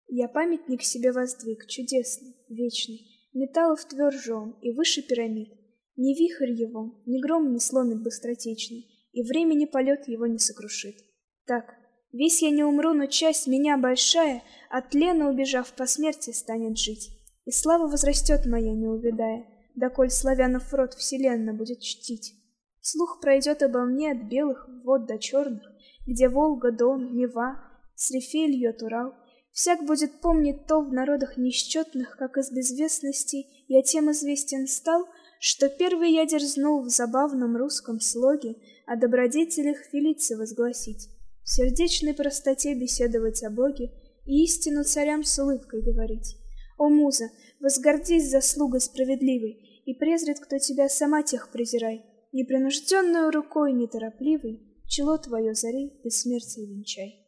Я памятник себе воздвиг, чудесный, вечный, металлов тверже он и выше пирамид. Ни вихрь его, ни гром не сломит быстротечный, и времени полет его не сокрушит. Так, весь я не умру, но часть меня большая, от тлена убежав по смерти, станет жить. И слава возрастет моя, не увядая, доколь славянов род вселенно будет чтить. Слух пройдет обо мне от белых вод до черных, где Волга, Дон, Нева, с рифей льет Урал. Всяк будет помнить то в народах несчетных, как из безвестностей я тем известен стал, что первый я дерзнул в забавном русском слоге о добродетелях Фелиции возгласить, в сердечной простоте беседовать о Боге и истину царям с улыбкой говорить. О, муза, возгордись заслугой справедливой, и презрит, кто тебя, сама тех презирай, непринужденную рукой неторопливой чело твое зари бессмертие венчай.